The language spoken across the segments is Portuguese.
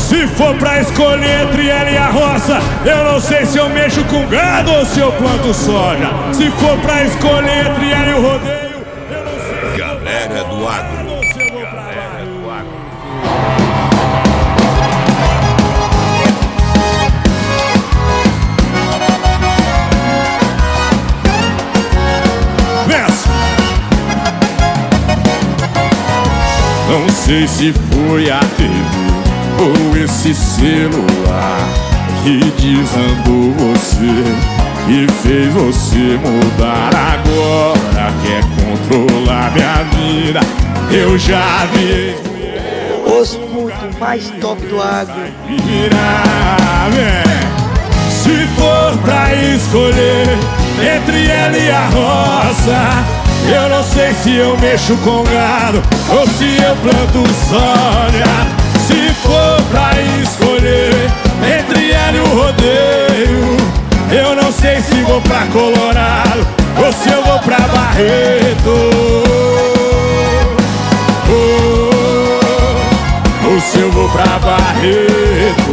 Se for pra escolher entre ela e a roça, eu não sei se eu mexo com gado ou se eu planto soja. Se for pra escolher entre ela e o rodeio, eu não sei se Galera do Agro. ou se eu vou pra Galera do Agro. Pensa. Não sei se foi a TV ou esse celular que desandou você, que fez você mudar. Agora quer controlar minha vida. Eu já vi Os putos mais top do agro. virar, se for pra escolher entre ela e a roça, eu não sei se eu mexo com gado ou se eu planto soja. Se for pra escolher entre ela e o rodeio, eu não sei se vou pra Colorado ou se eu vou pra Barreto, ou se eu vou pra Barretos.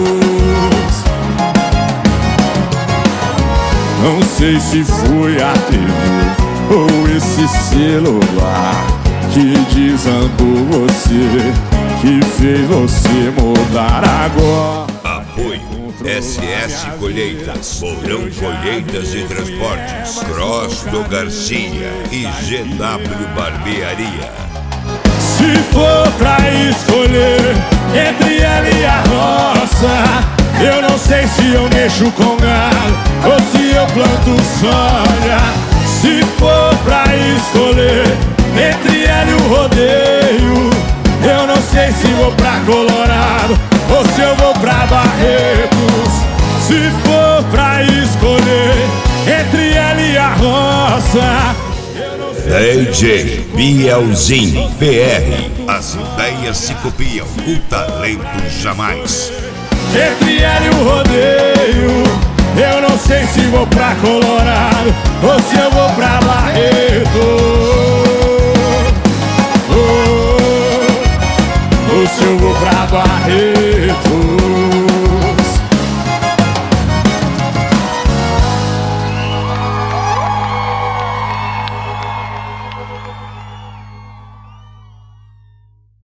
Não sei se foi a TV ou esse celular que desandou você, que fez você mudar. Agora Apoio SS Colheitas, Mourão Colheitas e Transportes, Cross do Garcia e GW Barbearia. se for pra escolher entre ela e a roça, eu não sei se eu mexo com gado ou se eu planto soja. Se for pra escolher entre ela e o rodeio, eu não sei se vou pra Colorado ou se eu vou pra Barretos. Se for pra escolher entre ela e a roça, eu não sei. DJ Bielzinho PR. As ideias se copiam, o talento jamais. Entre ela e o rodeio, eu não sei se vou pra Colorado ou se eu vou pra Barreto.